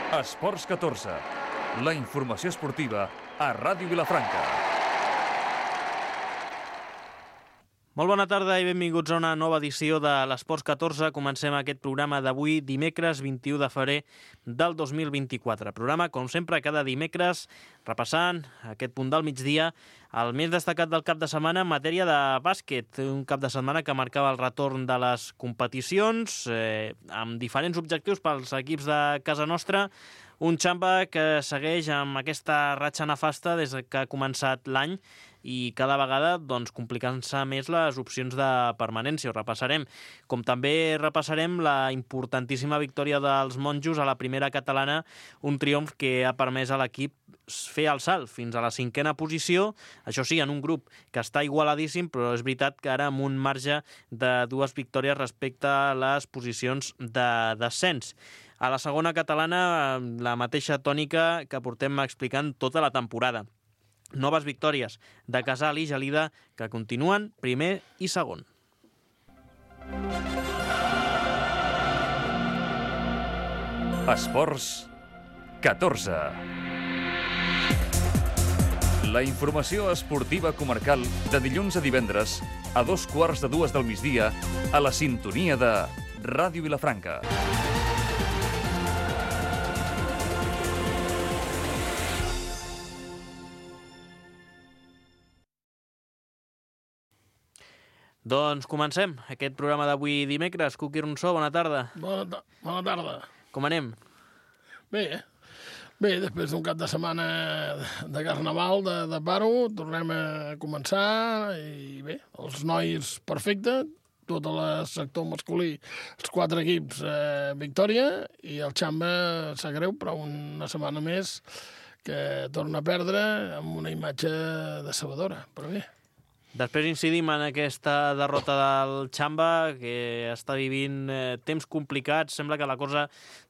Esports 14, la informació esportiva a Ràdio Vilafranca. Molt bona tarda i benvinguts a una nova edició de l'Esports 14. Comencem aquest programa d'avui, dimecres 21 de febrer del 2024. Programa, com sempre, cada dimecres, repassant aquest punt del migdia, el més destacat del cap de setmana en matèria de bàsquet. Un cap de setmana que marcava el retorn de les competicions, amb diferents objectius pels equips de casa nostra. Un Xamba que segueix amb aquesta ratxa nefasta des que ha començat l'any i cada vegada complicant-se més les opcions de permanència. Ho repassarem. Com també repassarem la importantíssima victòria dels monjos a la primera catalana, un triomf que ha permès a l'equip fer el salt fins a la 5a posició, això sí, en un grup que està igualadíssim, però és veritat que ara amb un marge de 2 victòries respecte a les posicions de descens. A la segona catalana, la mateixa tònica que portem explicant tota la temporada. Noves victòries de Casal i Gelida que continuen primer i segon. Esports 14. La informació esportiva comarcal de dilluns a divendres a 2:15 del migdia a la sintonia de Ràdio Vilafranca. Doncs comencem aquest programa d'avui dimecres. Cuqui Ronsó, bona tarda. Bona tarda. Com anem? Bé, després d'un cap de setmana de carnaval, de paro, tornem a començar i bé, els nois perfecte, tot el sector masculí, els 4 equips victòria i el Xamba sap greu, però una setmana més que torna a perdre amb una imatge decebedora, però bé. Després incidim en aquesta derrota del Xamba, que està vivint temps complicats. Sembla que la cosa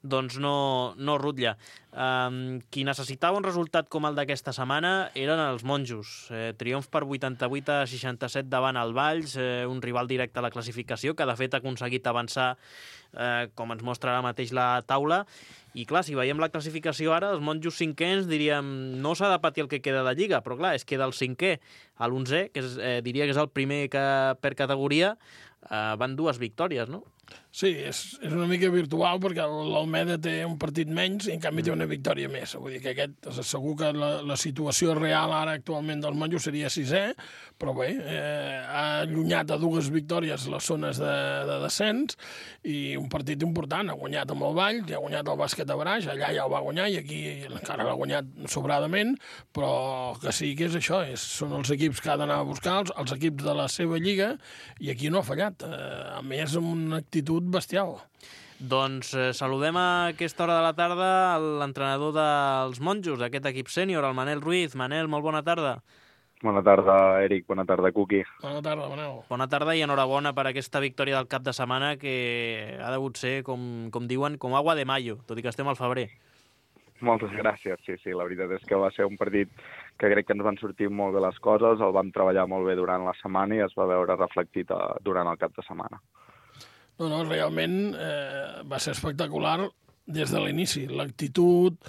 no rutlla. Qui necessitava un resultat com el d'aquesta setmana eren els monjos. Triomf per 88-67 davant el Valls, un rival directe a la classificació, que de fet ha aconseguit avançar, com ens mostra ara mateix la taula. I clar, si veiem la classificació ara, els monjos 5ens diríem no s'ha de patir el que queda de Lliga, però clar, és que del 5è a l'11è, que diria que és el primer que per categoria, van 2 victòries, no? Sí, és una mica virtual perquè l'Almeda té un partit menys i en canvi té una victòria més. Vull dir que aquest, segur que la situació real ara actualment dels monjos seria 6è, però bé, ha allunyat a 2 victòries les zones de descens i un partit important. Ha guanyat amb el Valls, ha guanyat el bàsquet de Baraix, allà ja el va guanyar i aquí encara l'ha guanyat sobradament, però que sí que és això, són els equips que ha d'anar a buscar, els equips de la seva lliga, i aquí no ha fallat. A més, amb una actitud bestial. Doncs saludem a aquesta hora de la tarda l'entrenador dels monjos, d'aquest equip sènior, el Manel Ruiz. Manel, molt bona tarda. Bona tarda, Eric. Bona tarda, Cuqui. Bona tarda, Manel. Bona tarda i enhorabona per aquesta victòria del cap de setmana que ha degut ser, com diuen, com agua de mayo, tot i que estem al febrer. Moltes gràcies. Sí, la veritat és que va ser un partit que crec que ens van sortir molt bé les coses, el vam treballar molt bé durant la setmana i es va veure reflectit durant el cap de setmana. No, realment va ser espectacular des de l'inici. L'actitud,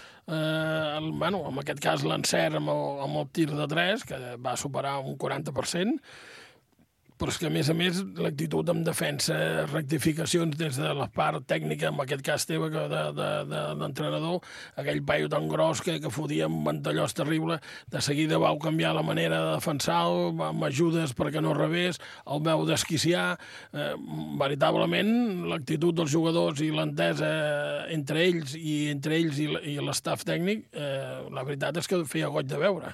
en aquest cas l'encert amb el tir de 3, que va superar un 40%, però és que, a més, l'actitud en defensa, rectificacions des de la part tècnica, en aquest cas teva, d'entrenador, aquell paio tan gros que fotia un ventallós terrible, de seguida vau canviar la manera de defensar, amb ajudes perquè no rebés, el vau desquiciar. Veritablement, l'actitud dels jugadors i l'entesa entre ells i l'estaf tècnic, la veritat és que feia goig de veure.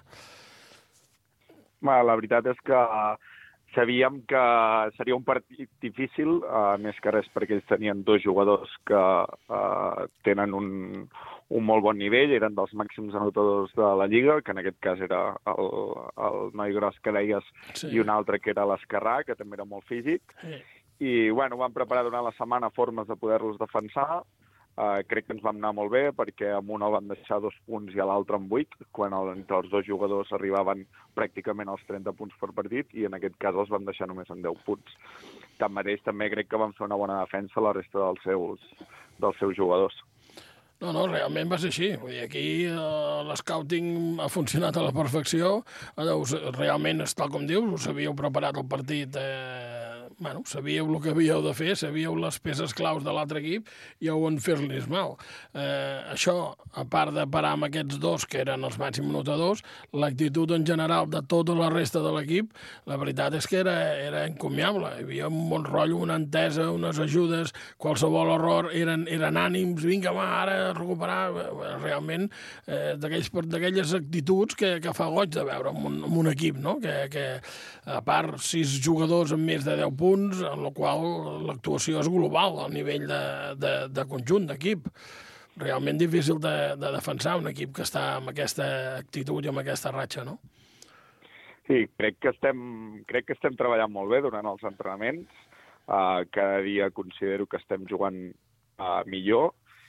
La veritat és que sabíem que seria un partit difícil, més que res perquè ells tenien 2 jugadors que tenen un molt bon nivell, eren dels màxims anotadors de la Lliga, que en aquest cas era el noi gros que deies, sí, i un altre que era l'Esquerrà, que també era molt físic. Sí. I vam preparar durant la setmana formes de poder-los defensar. Crec que ens vam anar molt bé perquè amb un el van deixar 2 punts i a l'altre amb 8, quan entre els 2 jugadors arribaven pràcticament als 30 punts per partit i en aquest cas els van deixar només en 10 punts. Tanmateix també crec que van fer una bona defensa la resta dels seus jugadors. No, realment va ser així. Vull dir, aquí l'escouting ha funcionat a la perfecció. Realment, és tal com dius, us havíeu preparat el partit, sabíeu el que havíeu de fer, sabíeu les peces claus de l'altre equip i heu en fer-los mal. Això, a part de parar amb aquests dos, que eren els màxims notadors, l'actitud en general de tota la resta de l'equip, la veritat és que era encomiable. Hi havia un bon rotllo, una entesa, unes ajudes, qualsevol error eren ànims, vinga, va, ara a recuperar. Realment, d'aquelles actituds que fa goig de veure en un equip, no? Que a part, 6 jugadors amb més de 10 punts, en la qual l'actuació és global a nivell de conjunt, d'equip. Realment difícil de defensar un equip que està amb aquesta actitud i amb aquesta ratxa, no? Sí, crec que estem treballant molt bé durant els entrenaments. Cada dia considero que estem jugant millor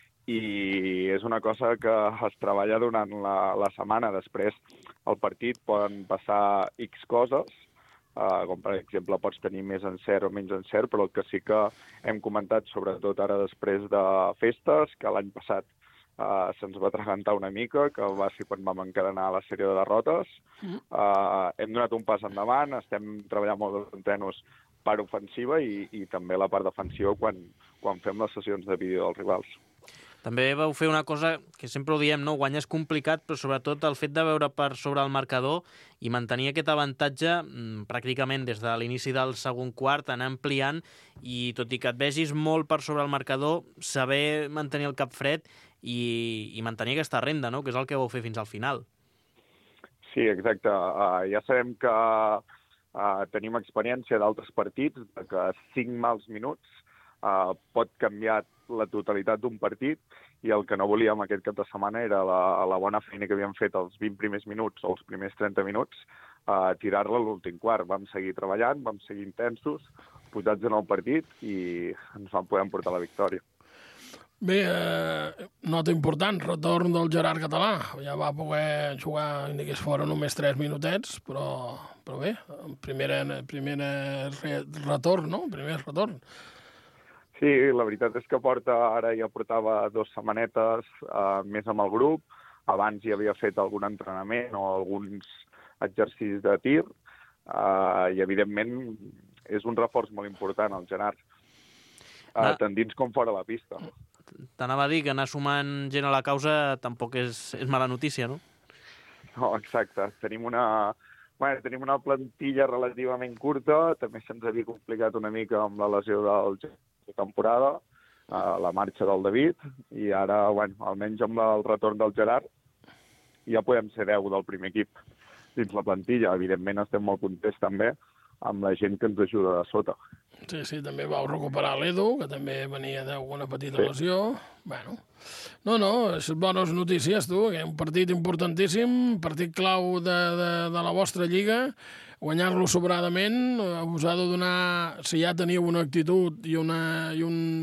i és una cosa que es treballa durant la setmana. Després, al partit poden passar X coses, com per exemple pots tenir més encert o menys encert, però el que sí que hem comentat, sobretot ara després de festes, que l'any passat se'ns va atragantar una mica, que va ser quan vam encadenar la sèrie de derrotes. Hem donat un pas endavant, estem treballant molt els entrenos part ofensiva i també la part defensiva quan fem les sessions de vídeo dels rivals. També vau fer una cosa que sempre ho diem, no? Guanyar és complicat, però sobretot el fet de veure per sobre el marcador i mantenir aquest avantatge pràcticament des de l'inici del segon quart, anar ampliant, i tot i que et vegis molt per sobre el marcador, saber mantenir el cap fred i mantenir aquesta renda, no? Que és el que vau fer fins al final. Sí, exacte. Ja sabem que tenim experiència d'altres partits, que 5 mals minuts pot canviar la totalitat d'un partit, i el que no volíem aquest cap de setmana era la bona feina que havíem fet els 20 primers minuts o els primers 30 minuts, tirar-la a l'últim quart. Vam seguir treballant, vam seguir intensos, posats en el partit i ens vam poder emportar la victòria. Bé, nota important, retorn del Gerard Català. Ja va poder jugar, ni que es fora només 3 minutets, però bé, primer retorn, no? Primer retorn. Sí, la veritat és que ara ja portava 2 setmanetes més amb el grup. Abans ja havia fet algun entrenament o alguns exercicis de tir i, evidentment, és un reforç molt important, el Gerard, tant dins com fora la pista. T'anava a dir que anar sumant gent a la causa tampoc és mala notícia, no? No, exacte. Tenim una plantilla relativament curta, també se'ns havia complicat una mica amb la lesió del de temporada, la marxa del David, i ara, almenys amb el retorn del Gerard, ja podem ser 10 del primer equip dins la plantilla. Evidentment estem molt contents també amb la gent que ens ajuda de sota. Sí, també vau recuperar l'Edu, que també venia d'alguna petita lesió. Bueno, és bones notícies, tu. Un partit importantíssim, partit clau de la vostra lliga, guanyar-lo sobradament, us ha de donar, si ja teniu una actitud i una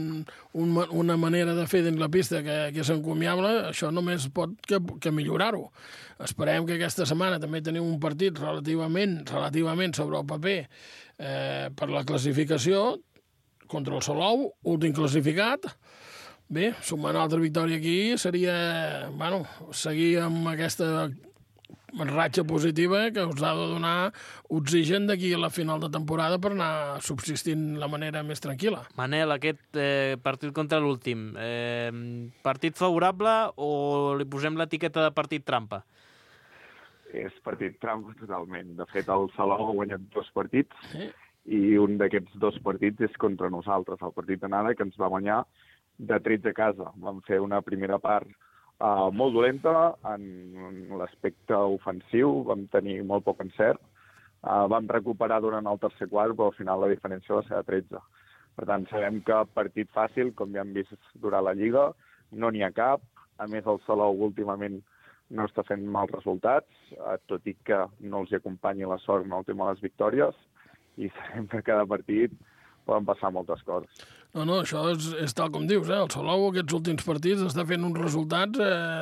manera de fer dins la pista que és encomiable, això només pot que millorar-ho. Esperem que aquesta setmana també teniu un partit relativament sobre el paper per la classificació contra el Salou, últim classificat. Bé, sumar una altra victòria aquí seria, seguir amb aquesta ratxa positiva que us ha de donar oxigen d'aquí a la final de temporada per anar subsistint la manera més tranquil·la. Manel, aquest partit contra l'últim, partit favorable o li posem l'etiqueta de partit trampa? És partit trampa totalment. De fet, el Salou ha guanyat 2 partits i un d'aquests 2 partits és contra nosaltres. El partit d'anada que ens va guanyar de 13 a casa. Vam fer una primera part molt dolenta en l'aspecte ofensiu, vam tenir molt poc encert, vam recuperar durant el tercer quart, però al final la diferència va ser de 13. Per tant, sabem que partit fàcil, com ja hem vist durant la Lliga, no n'hi ha cap. A més, el Salou últimament no està fent mals resultats, tot i que no els hi acompanyi la sort en el tema de les victòries, i sabem que cada partit poden passar moltes coses. No, això és tal com dius, el Salou aquests últims partits està fent uns resultats,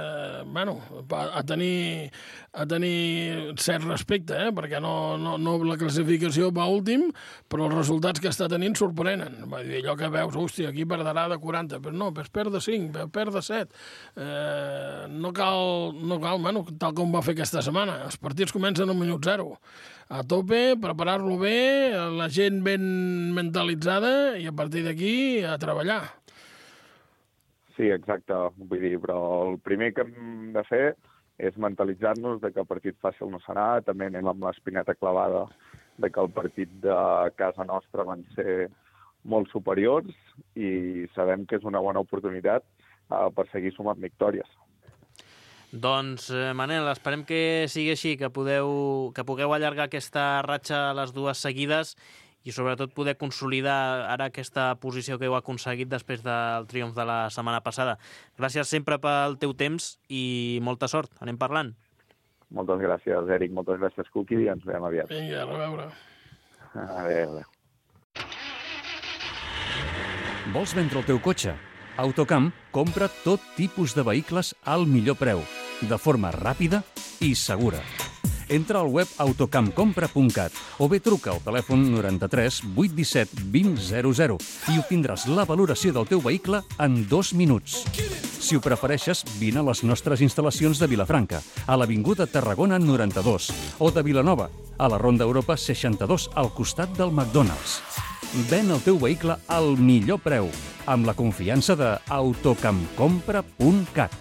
a tenir cert respecte, perquè no la classificació va últim, però els resultats que està tenint sorprenen. Va dir, allò que veus, hòstia, aquí perdrà de 40, però no, es perd de 5, es perd de 7. No cal, tal com va fer aquesta setmana. Els partits comencen al minut 0. A tope, preparar-lo bé, la gent ben mentalitzada i a partir d'aquí a treballar. Sí, exacte. Vull dir, però el primer que hem de fer és mentalitzar-nos de que el partit fàcil no serà. També anem amb l'espineta clavada de que el partit de casa nostra van ser molt superiors i sabem que és una bona oportunitat per seguir sumant victòries. Doncs, Manel, esperem que sigui així, que pugueu allargar aquesta ratxa a les dues seguides i sobretot poder consolidar ara aquesta posició que heu aconseguit després del triomf de la setmana passada. Gràcies sempre pel teu temps i molta sort. Anem parlant. Moltes gràcies, Eric. Moltes gràcies, Cuqui, i ens veiem aviat. Vinga, a reveure. Adéu. Vols vendre el teu cotxe? Autocamp compra tot tipus de vehicles al millor preu, de forma ràpida i segura. Entra al web autocampcompra.cat o bé truca al telèfon 93 817 2000 i obtindràs la valoració del teu vehicle en 2 minuts. Si ho prefereixes, vine a les nostres instal·lacions de Vilafranca, a l'Avinguda Tarragona 92, o de Vilanova, a la Ronda Europa 62, al costat del McDonald's. Ven el teu vehicle al millor preu, amb la confiança de autocampcompra.cat.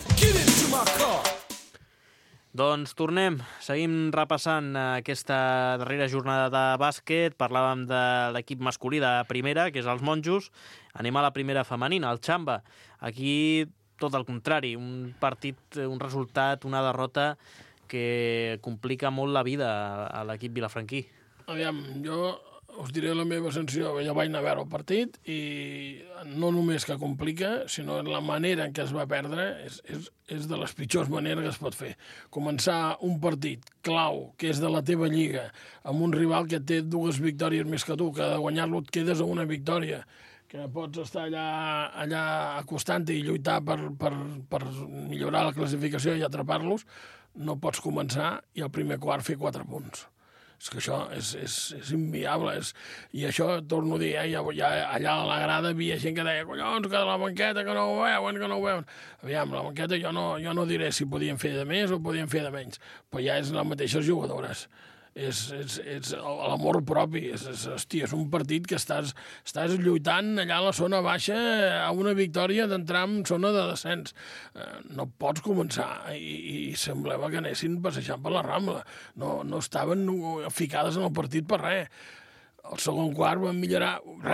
Doncs tornem, seguim repassant aquesta darrera jornada de bàsquet. Parlàvem de l'equip masculí de primera, que és els Monjos. Anem a la primera femenina, el Xamba. Aquí tot el contrari, un partit, un resultat, una derrota que complica molt la vida a l'equip vilafranquí. Aviam, jo us diré la meva sensació. Jo vaig anar a veure el partit i no només que complica, sinó la manera en què es va perdre és de les pitjors maneres que es pot fer. Començar un partit clau, que és de la teva lliga, amb un rival que té 2 victòries més que tu, que de guanyar-lo et quedes a una victòria, que pots estar allà acostant-te i lluitar per millorar la classificació i atrapar-los, no pots començar i al primer quart fer 4 punts. És que això és inviable. I això, torno a dir, allà a la grada havia gent que deia collons, que la banqueta, que no ho veuen. Aviam, la banqueta jo no diré si podien fer de més o podien fer de menys, però ja és les mateixes jugadores. És l'amor propi, és un partit que estàs lluitant allà a la zona baixa a una victòria d'entrar en zona de descens. No pots començar i semblava que anessin passejant per la Rambla. No estaven ficades en el partit per res. El segon quart van millorar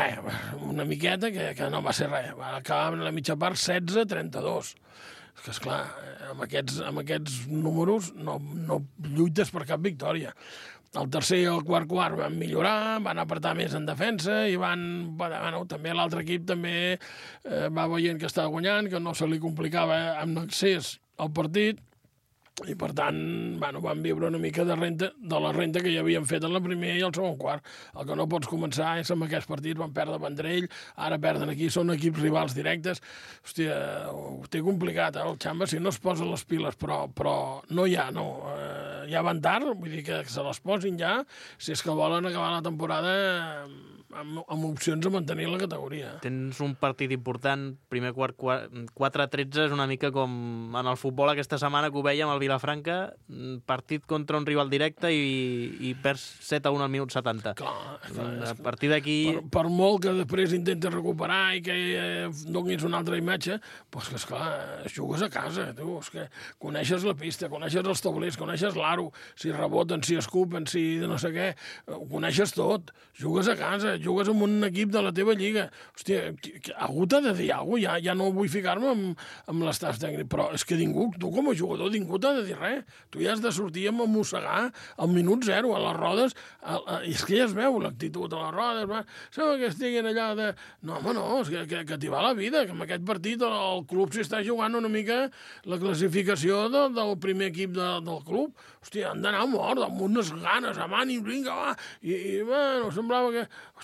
una miqueta, que no va ser res. Va acabar en la mitja part 16-32. Que, esclar, amb aquests números no lluites per cap victòria. El tercer i el quart van millorar, van apretar més en defensa i també l'altre equip també va veient que estava guanyant, que no se li complicava amb accés al partit i, per tant, van viure una mica de la renta que ja havien fet en la primer i el segon quart. El que no pots començar és amb aquests partits, van perdre Vendrell, ara perden aquí, són equips rivals directes. Hòstia, ho té complicat, el Xamba, si no es posen les piles, però no hi ha, no. Ja van tard, vull dir que se les posin ja, si és que volen acabar la temporada amb opcions a mantenir la categoria. Tens un partit important, primer quart 4-13, és una mica com en el futbol aquesta setmana que ho vèiem al Vilafranca, partit contra un rival directe i perds 7-1 al minut 70. A partir d'aquí... Per molt que després intentes recuperar i que donis una altra imatge, doncs que, esclar, jugues a casa, tu, és que coneixes la pista, coneixes els taulers, coneixes l'aro, si reboten, si escupen, si no sé què, ho coneixes tot, jugues a casa, jugues amb un equip de la teva lliga. Hòstia, algú t'ha de dir alguna cosa, ja no vull ficar-me amb l'estaf tècnic, però és que ningú, tu com a jugador, ningú t'ha de dir res. Tu ja has de sortir a mossegar al minut 0, a les rodes, i és que ja es veu l'actitud a les rodes, sembla que estiguin allà de... No, home, no, és que t'hi va la vida, que en aquest partit el club s'hi està jugant una mica la classificació del primer equip del club. Hòstia, han d'anar mort, amb unes ganes, amb ànim, vinga, va, i bueno, semblava que...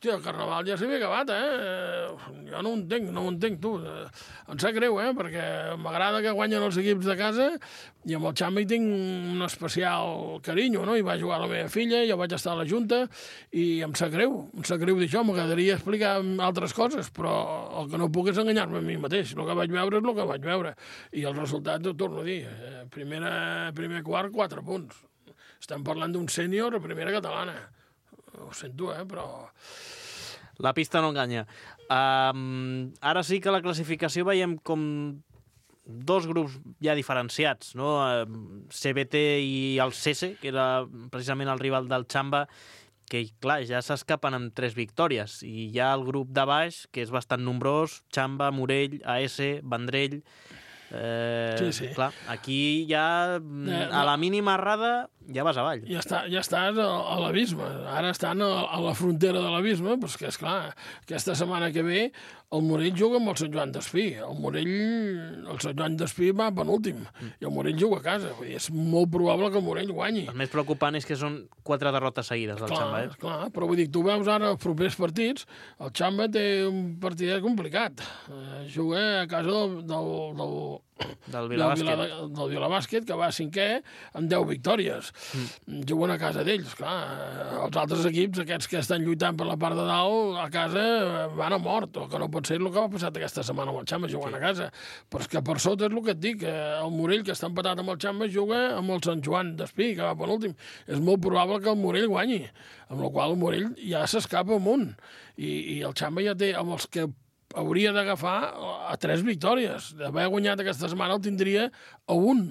Hòstia, el Carnaval ja s'havia acabat, Jo no ho entenc, tu. Em sap greu, perquè m'agrada que guanyen els equips de casa i amb el Xamba hi tinc un especial carinyo, no? Hi va jugar la meva filla, jo vaig estar a la Junta i em sap greu d'això. M'agradaria explicar altres coses, però el que no puc és enganyar-me a mi mateix. El que vaig veure és el que vaig veure. I el resultat, ho torno a dir, primer quart, 4 punts. Estem parlant d'un sènior a primera catalana. Ho sento, però... La pista no enganya. Ara sí que la classificació veiem com 2 grups ja diferenciats, no? CBT i el CC, que era precisament el rival del Xamba, que, clar, ja s'escapen amb 3 victòries. I hi ha el grup de baix, que és bastant nombrós, Xamba, Morell, AS, Vendrell... Sí. Clar, aquí ja a la mínima errada ja vas avall. Ja estàs a l'abisme. Ara estan a la frontera de l'abisme, però és que, esclar, aquesta setmana que ve el Morell juga amb el Sant Joan d'Espí. El Sant Joan d'Espí va penúltim i el Morell juga a casa. Vull dir, és molt probable que el Morell guanyi. El més preocupant és que són 4 derrotes seguides del Xamba. Clar, però vull dir, tu veus ara els propers partits, el Xamba té un partidet complicat. Juga a casa del Vilabàsquet, que va 5è amb 10 victòries. Juguen a casa d'ells, clar. Els altres equips, aquests que estan lluitant per la part de dalt, a casa van a mort, o que no pot ser el que va passar aquesta setmana amb el Xamba, jugant a casa. Però és que per sota és el que et dic, el Morell, que està empatat amb el Xamba, juga amb el Sant Joan d'Espí, que va penúltim. És molt probable que el Morell guanyi, amb la qual el Morell ja s'escapa amunt. I el Xamba ja té, amb els que hauria d'agafar a 3 victòries. D'haver guanyat aquesta setmana el tindria a 1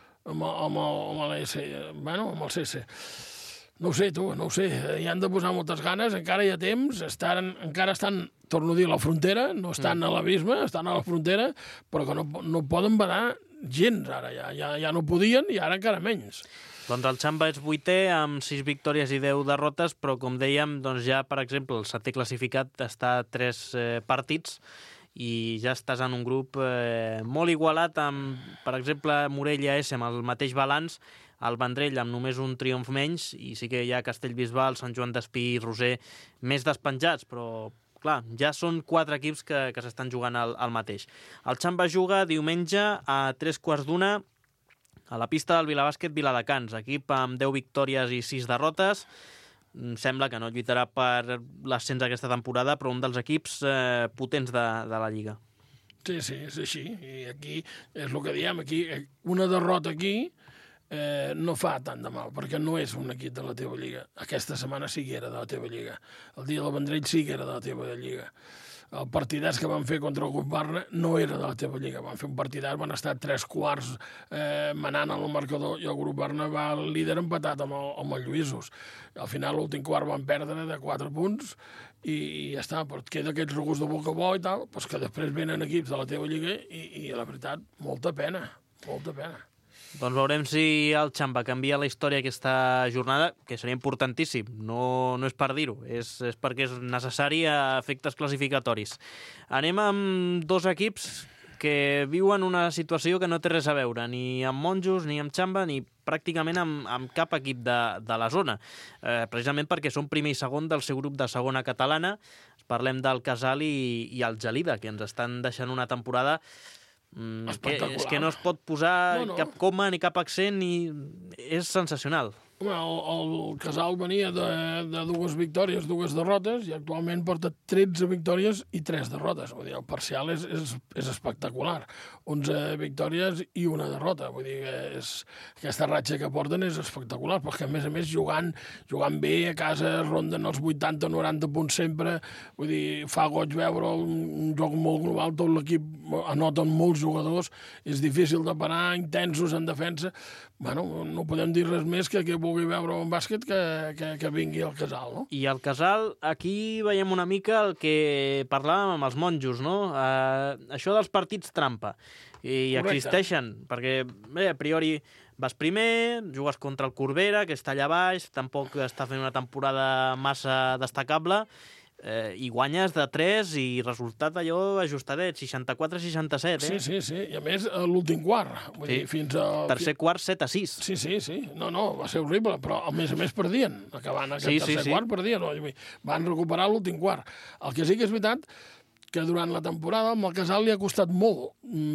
amb el CC. No ho sé, tu, no ho sé. Hi han de posar moltes ganes, encara hi ha temps, encara estan, torno a dir, a la frontera, no estan a l'abisme, estan a la frontera, però que no poden badar gens ara, ja no podien i ara encara menys. Doncs el Xamba és 8è amb 6 victòries i 10 derrotes, però com dèiem, doncs ja, per exemple, el 7è classificat està a 3 partits i ja estàs en un grup molt igualat amb, per exemple, Morell i AS amb el mateix balanç, el Vendrell amb només un triomf menys, i sí que hi ha Castellbisbal, Sant Joan d'Espí i Roser més despenjats, però clar, ja són 4 equips que s'estan jugant al mateix. El Xamba juga diumenge a 3:15 a la pista del Vilabàsquet Viladecans, equip amb 10 victòries i 6 derrotes. Sembla que no lluitarà per l'ascens aquesta temporada, però un dels equips potents de la Lliga. Sí, és així. I aquí és el que diem, aquí una derrota aquí no fa tant de mal, perquè no és un equip de la teva lliga. Aquesta setmana sí que era de la teva lliga. El dia del Vendrell sí que era de la teva lliga. El partidàs que van fer contra el Grup Barna no era de la teva lliga. Van fer un partidàs, van estar 3 quarts manant en el marcador i el Grup Barna va al líder empatat amb el Lluïsos. Al final, l'últim quart van perdre de 4 punts i ja està, però et queda aquests regust de boca bo i tal, doncs que després venen equips de la teva lliga i la veritat, molta pena. Doncs veurem si el Xamba canvia la història aquesta jornada, que seria importantíssim. No és per dir-ho, és perquè és necessari a efectes classificatoris. Anem amb 2 equips que viuen una situació que no té res a veure, ni amb Monjos, ni amb Xamba, ni pràcticament amb cap equip de la zona. Precisament perquè són primer i segon del seu grup de segona catalana. Parlem del Casal i el Gelida, que ens estan deixant una temporada és que no es pot posar cap coma ni cap accent, és sensacional. El Casal venia de 2 victòries, 2 derrotes, i actualment porta 13 victòries i 3 derrotes. Vull dir, el parcial és espectacular. 11 victòries i 1 derrota. Vull dir, aquesta ratxa que porten és espectacular, perquè a més jugant bé, a casa ronden els 80-90 punts sempre. Vull dir, fa goig veure un joc molt global, tot l'equip anoten molts jugadors, és difícil de parar, intensos en defensa. Bueno, no podem dir res més que vulgui veure un bàsquet que vingui al Casal, no? I al Casal, aquí veiem una mica el que parlàvem amb els monjos, no? Això dels partits trampa. I existeixen, perquè a priori vas primer, jugues contra el Corbera, que està allà baix, tampoc està fent una temporada massa destacable, i guanyes de 3 i resultat allò ajustadet, 64-67, Sí, i a més l'últim quart. Vull dir, fins al... Tercer quart 7-6. Sí. No, va ser horrible, però a més perdien. Acabant aquest tercer quart perdien. No? Van recuperar l'últim quart. El que sí que és veritat que durant la temporada amb el Casal li ha costat molt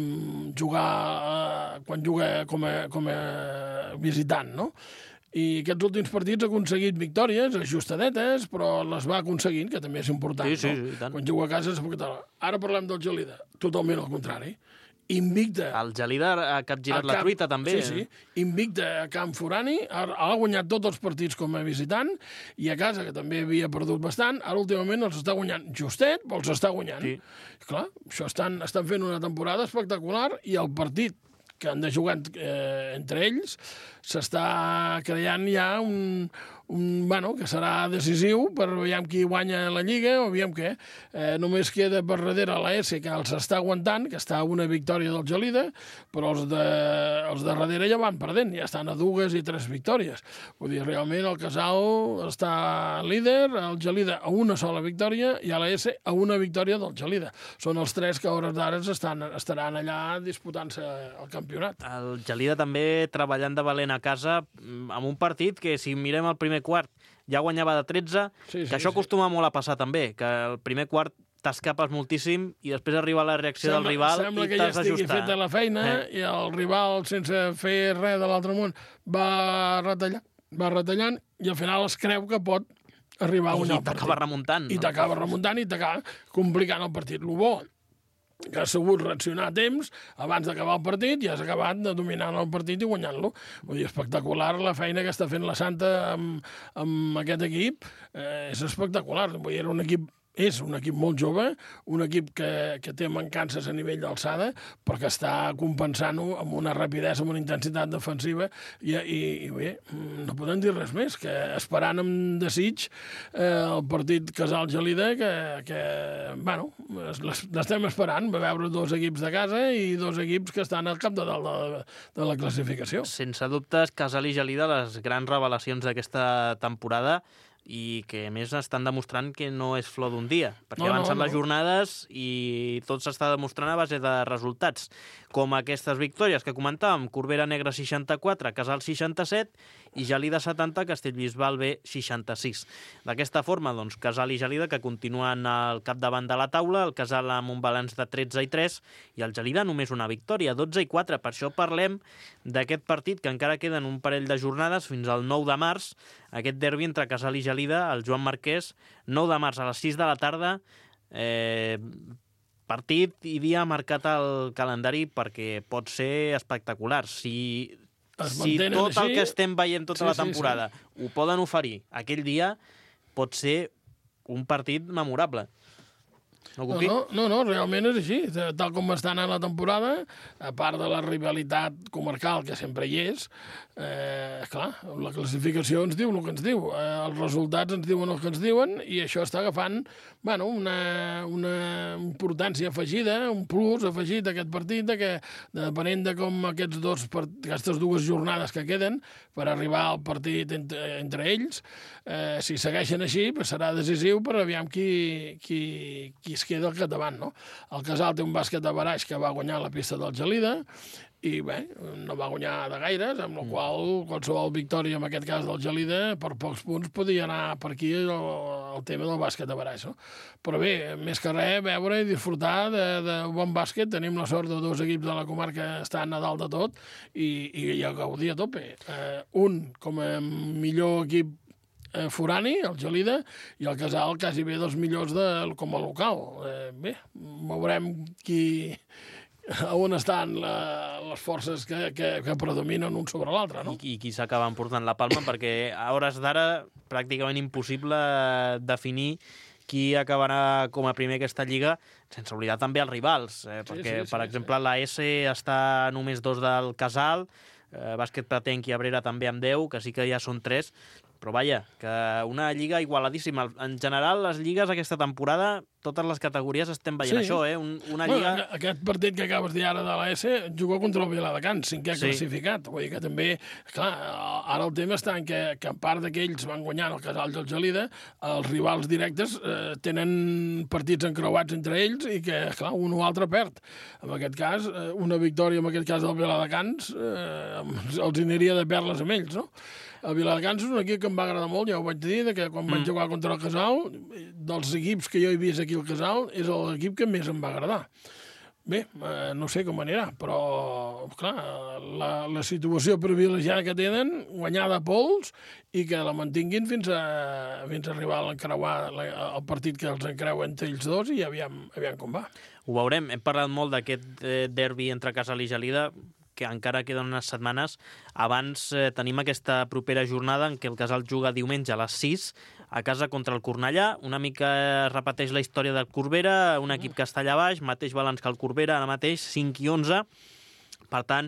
jugar quan juga com a visitant, no? I aquests últims partits ha aconseguit victòries ajustadetes, però les va aconseguint, que també és important. Sí, no? i tant. Quan juga a casa és espectacular. Ara parlem del Gelida, totalment al contrari. Invicta. El Gelida ha capgirat la truita, també. Sí. Invicta a Camp Forani, ha guanyat tots els partits com a visitant, i a casa, que també havia perdut bastant, ara últimament els està guanyant justet, però els està guanyant. Sí. Clar, això estan fent una temporada espectacular, i el partit que han de jugar entre ells s'està creant ja que serà decisiu per veure qui guanya la Lliga o veiem què. Només queda per darrere la S, que els està aguantant, que està a una victòria del Gelida, però els de darrere ja van perdent, ja estan a 2 i 3 victòries. Vull dir, realment el Casal està líder, el Gelida a una sola victòria i a la S a una victòria del Gelida. Són els 3 que a hores d'ara estaran allà disputant-se el campionat. El Gelida també treballant de valent a casa amb un partit que, si mirem el primer quart, ja guanyava de 13, que això acostuma molt a passar també, que el primer quart t'escapes moltíssim i després arriba la reacció del rival i t'has d'ajustar. Sembla que ja estigui feta la feina i el rival, sense fer res de l'altre món, va retallant i al final es creu que pot arribar a guanyar el partit. I t'acaba remuntant. I t'acaba remuntant i t'acaba complicant el partit. El bo que ha sabut reaccionar a temps abans d'acabar el partit i has acabat de dominar el partit i guanyant-lo. Vull dir, espectacular la feina que està fent la Santa amb aquest equip. És espectacular. Vull dir, és un equip molt jove, un equip que té mancances a nivell d'alçada, però que està compensant-ho amb una rapidesa, amb una intensitat defensiva, i bé, no podem dir res més, que esperant amb desig el partit Casal-Gelida, que l'estem esperant, va veure 2 equips de casa i 2 equips que estan al cap de dalt de la classificació. Sense dubtes, Casal i Gelida, les grans revelacions d'aquesta temporada, i que a més estan demostrant que no és flor d'un dia, perquè avancen les jornades i tot s'està demostrant a base de resultats, com aquestes victòries que comentàvem: Corbera Negra 64, Casal 67 i Gelida 70, Castellbisbal B 66. D'aquesta forma, doncs, Casal i Gelida que continuen al capdavant de la taula, el Casal amb un balanç de 13 i 3 i el Gelida només una victòria, 12 i 4. Per això parlem d'aquest partit, que encara queden un parell de jornades fins al 9 de març, aquest derbi entre Casal i Gelida, el Joan Marquès, 9 de març a les 6 de la tarda, partit i dia marcat al calendari perquè pot ser espectacular. Si tot el que estem veient tota la temporada ho poden oferir aquell dia, pot ser un partit memorable. No, realment és així. Tal com està anant la temporada, a part de la rivalitat comarcal, que sempre hi és, clar, la classificació ens diu el que ens diu. Els resultats ens diuen el que ens diuen i això està agafant una importància afegida, un plus afegit a aquest partit, que depenent de com aquestes 2 jornades que queden per arribar al partit entre ells, si segueixen així, serà decisiu per aviam qui es queda al capdavant, no? El Casal té un bàsquet a baraix que va guanyar la pista del Gelida i bé, no va guanyar de gaires, amb la qual qualsevol victòria, en aquest cas del Gelida, per pocs punts podia anar per aquí el tema del bàsquet a baraix, no? Però bé, més que res, veure i disfrutar de bon bàsquet. Tenim la sort de 2 equips de la comarca que estan a dalt de tot i a gaudir a tope. Un com a millor equip forani, el Gelida, i el Casal quasi bé dels millors com a local. Bé, veurem on estan les forces que predominen un sobre l'altre, no? I qui s'acaba emportant la palma, perquè a hores d'ara pràcticament impossible definir qui acabarà com a primer aquesta lliga, sense oblidar també els rivals, perquè, per exemple, la S està només 2 del Casal, Bàsquet Pratenc i Abrera també amb 10, que sí que ja són 3, Però vaja, que una lliga igualadíssima. En general, les lligues aquesta temporada, totes les categories estem veient això, una lliga... Aquest partit que acabes de dir ara de l'AS juga contra el Viladecans, cinquè classificat. Vull dir que també, clar, ara el tema està en que a part d'aquells van guanyant el Casal i el Gelida, els rivals directes tenen partits encreuats entre ells i que, clar, un o altre perd. En aquest cas, una victòria, en aquest cas del Viladecans, els aniria de perdre-les amb ells, no? El Viladecans és un equip que em va agradar molt, ja ho vaig dir, que quan vaig jugar contra el Casal, dels equips que jo he vist aquí al Casal, és l'equip que més em va agradar. Bé, no sé com anirà, però, clar, la situació privilegiada que tenen, guanyada a pols, i que la mantinguin fins a arribar a encreuar el partit que els encreu entre ells dos i aviam com va. Ho veurem. Hem parlat molt d'aquest derbi entre Casal i Gelida, que encara queden unes setmanes. Abans tenim aquesta propera jornada en què el Casal juga diumenge a les 6 a casa contra el Cornellà. Una mica repeteix la història del Corbera, un equip que està allà baix, mateix balanç que el Corbera, ara mateix 5 i 11. Per tant,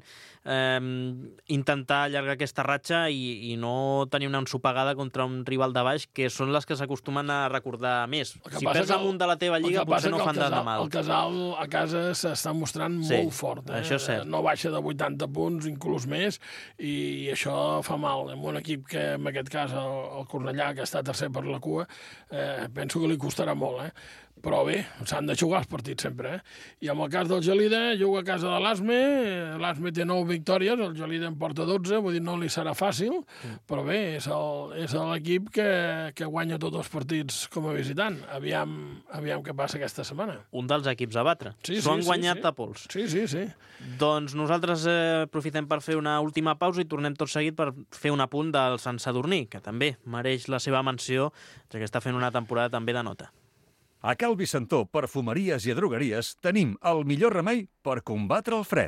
intentar allargar aquesta ratxa i no tenir una ensopegada contra un rival de baix, que són les que s'acostumen a recordar més. Si perds amunt de la teva lliga, potser no fan de mal. El Casal a casa s'està mostrant molt fort. Això és cert. No baixa de 80 punts, inclús més, i això fa mal. En un equip que, en aquest cas, el Cornellà, que està tercer per la cua, penso que li costarà molt, Però bé, s'han de jugar els partits sempre, I en el cas del Gelida, juga a casa de l'Asme, l'Asme té 9 victòries, el Gelida en porta 12, vull dir, no li serà fàcil, però bé, és l'equip que guanya tots els partits com a visitant. Aviam què passa aquesta setmana. Un dels equips a batre. S'ho han guanyat a pols. Sí. Doncs nosaltres aprofitem per fer una última pausa i tornem tot seguit per fer un apunt del Sant Sadurní, que també mereix la seva menció, ja que està fent una temporada també de nota. A Cal Vicentó, perfumeries i drogueries, tenim el millor remei per combatre el fred.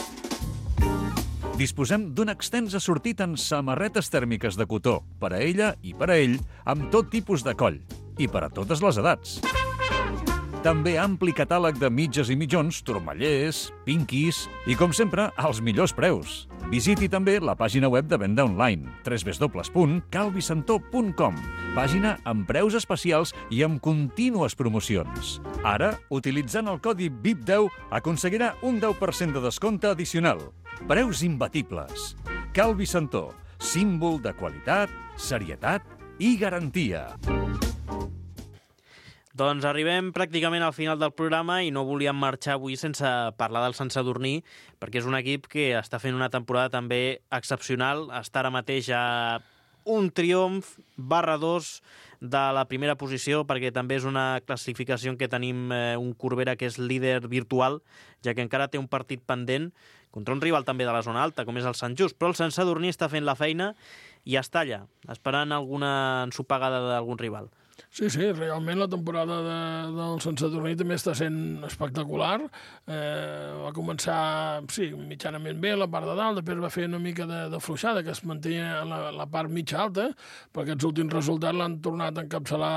Disposem d'un extens assortit en samarretes tèrmiques de cotó, per a ella i per a ell, amb tot tipus de coll, i per a totes les edats. També ampli catàleg de mitges i mitjons, turmallers, pinquis i, com sempre, als millors preus. Visiti també la pàgina web de venda online, www.calvicentó.com, pàgina amb preus especials i amb contínues promocions. Ara, utilitzant el codi VIP10, aconseguirà un 10% de descompte addicional. Preus imbatibles. Cal Vicentó, símbol de qualitat, serietat i garantia. Doncs arribem pràcticament al final del programa i no volíem marxar avui sense parlar del Sant Sadurní, perquè és un equip que està fent una temporada també excepcional. Està ara mateix a un triomf /2 de la primera posició, perquè també és una classificació en què tenim un Corbera que és líder virtual, ja que encara té un partit pendent contra un rival també de la zona alta, com és el Sant Just. Però el Sant Sadurní està fent la feina i està allà, esperant alguna ensopegada d'algun rival. Sí, realment la temporada del Sant Sadurní també està sent espectacular. Va començar, mitjanament bé, la part de dalt, després va fer una mica de fluixada, que es mantenia la part mitja alta, però aquests últims resultats l'han tornat a encapçalar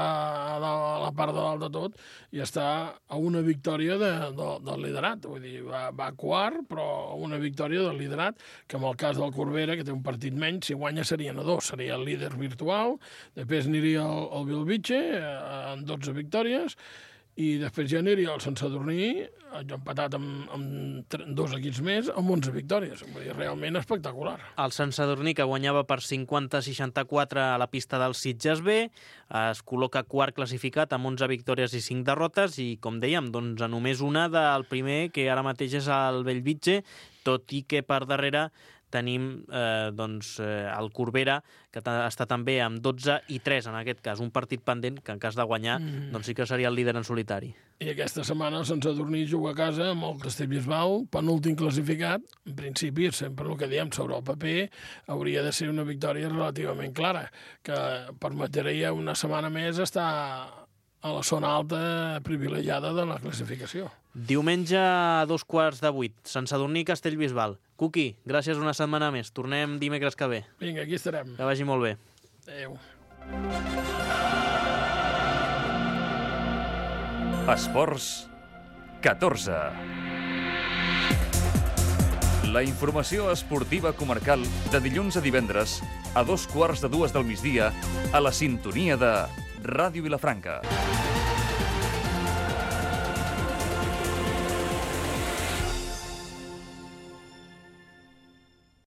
a la part de dalt de tot i està a una victòria del liderat. Vull dir, va quart, però una victòria del liderat, que en el cas del Corbera, que té un partit menys, si guanya serien a 2, seria el líder virtual, després aniria el Bellvitge, amb 12 victòries, i després ja aniria el Sant Sadurní, empatat amb 2 equips més, amb 11 victòries. Vull dir, realment espectacular. El Sant Sadurní, que guanyava per 50-64 a la pista del Sitges B, es col·loca quart classificat amb 11 victòries i 5 derrotes, i, com dèiem, doncs, a només una del primer, que ara mateix és el Bellvitge, tot i que per darrere tenim el Corbera, que està també amb 12 i 3, en aquest cas, un partit pendent que en cas de guanyar doncs sí que seria el líder en solitari. I aquesta setmana el Sant Sadurní juga a casa amb el Castellbisbal, penúltim classificat. En principi, sempre el que diem sobre el paper, hauria de ser una victòria relativament clara, que permetria una setmana més estar a la zona alta privilegiada de la classificació. Diumenge a 7:15, Sant Sadurní, Castellbisbal. Cuqui, gràcies una setmana més. Tornem dimecres que ve. Vinga, aquí estarem. Que vagi molt bé. Adéu. Esports 14. La informació esportiva comarcal de dilluns a divendres a 2:15 del migdia a la sintonia de Ràdio Vilafranca.